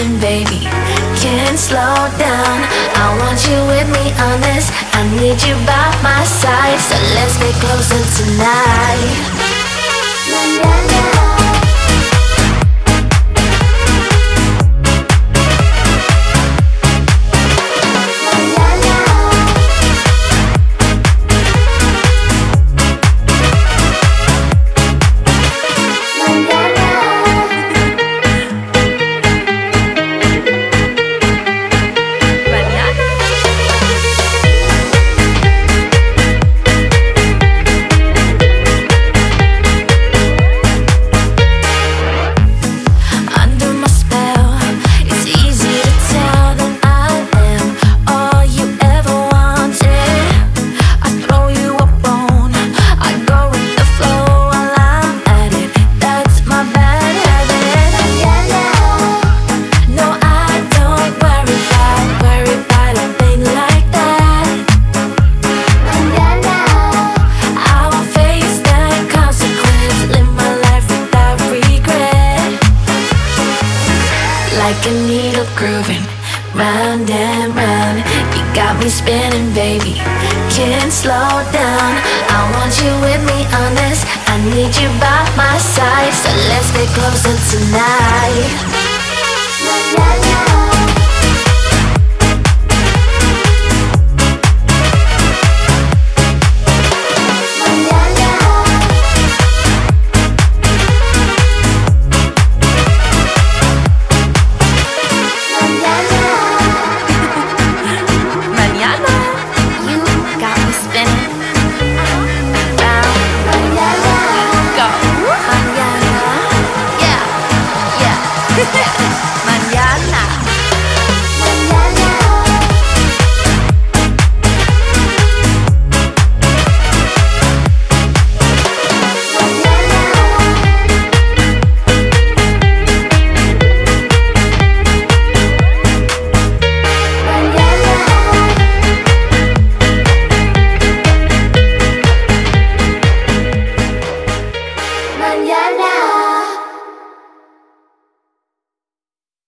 spinning, baby. Can't slow down. I want you with me on this. I need you by my side, so let's get closer tonight. Like a needle grooving round and round. You got me spinning, baby. Can't slow down. I want you with me on this. I need you by my side, so let's get closer tonight.